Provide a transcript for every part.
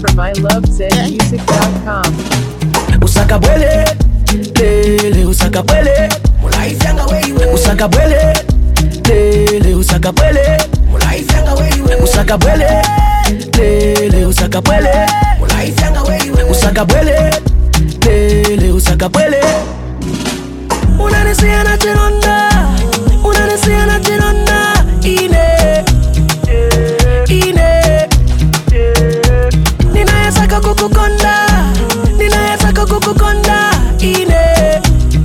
from ilovezmusic.com. Usakabwele, lele usakabwele, Mulaifyanga wewe. usakabwele, lele usakabwele, Mulaifyanga wewe. usakabwele, lele usakabwele, Mulaifyanga wewe. usakabwele, lele usakabwele. Unanisia na chironda, unanisia na chironda, ine, ine. Ninayesaka kukukonda, ninayesaka kukukonda, ine,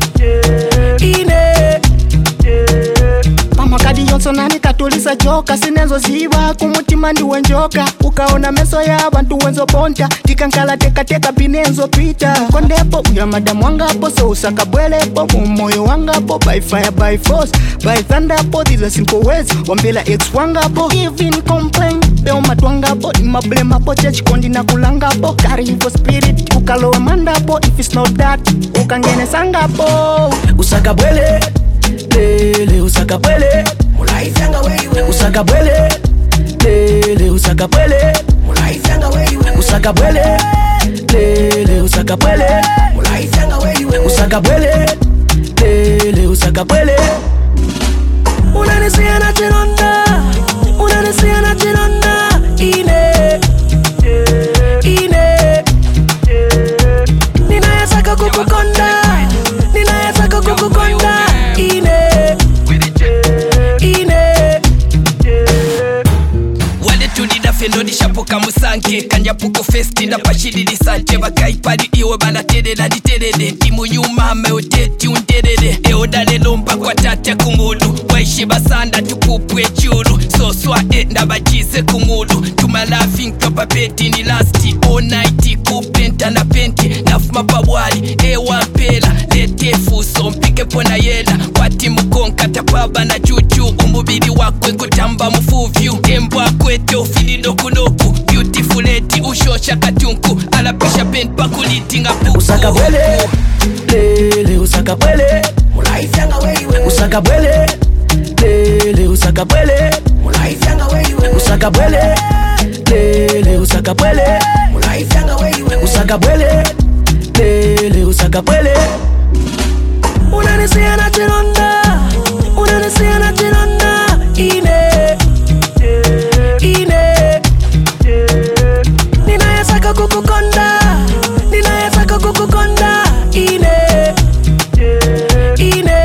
ine. Mama kadi yonso nani katulisa joka sinezo ziva kumutima ndiwe njoka ukaona meso ya bantu wenzo ponta tikankala teka binenzo pita kondepo uya madamu wangapo so usakabwelepo mumoyo wangapo by fire by force by thunder po these are simple words wambela ex wangapo even complain beo matwangapo imablema po church kondi na kulangapo carry evil spirit ukalowa mandapo if it's not that ukangene sangapo Usakabwele, lele usakabwele, Mulaifyanga wewe. usakabwele, lele usakabwele, Mulaifyanga wewe. usakabwele, lele usakabwele, Mulaifyanga wewe. usakabwele, lele usakabwele. Unanisia na chironda, unanisia na chironda, ine, ine. Ninayesaka kukukonda, ninayesaka kukukonda, ine, ine. wale tulida fendo lishapoka musanke kanyapuko festi na pashilili sanje bakaipali iwe banaterera literere timunyuma meoteti unterere eodalelo mpakwa tatya kumulu waishi basanda tukupwe chulu soswa ndabajize kumulu tumalafinka papeti ni lasti all night kupenta na penti nafuma pabwali ewampela letefuso mpike pona yela wati mukonka tapaba na chuchu umubiri wakwe kutamba mufuvyu embwa kwete ofilidokunoku beautiful eti ushosha katunku alapisha pen pakulitinga puku Usakabwele, lele usakabwele, Mulaifyanga wewe. usakabwele, lele usakabwele, Mulaifyanga wewe. usakabwele, lele usakabwele, Mulaifyanga wewe. usakabwele, lele usakabwele. Unanisia na chironda, unanisia na chironda, ine, ine. Ninayesaka kukukonda, ninayesaka kukukonda, ine, ine.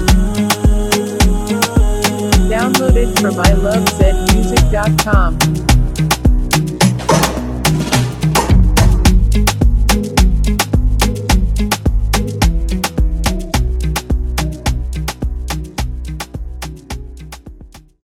Downloaded from ilovezmusic.com.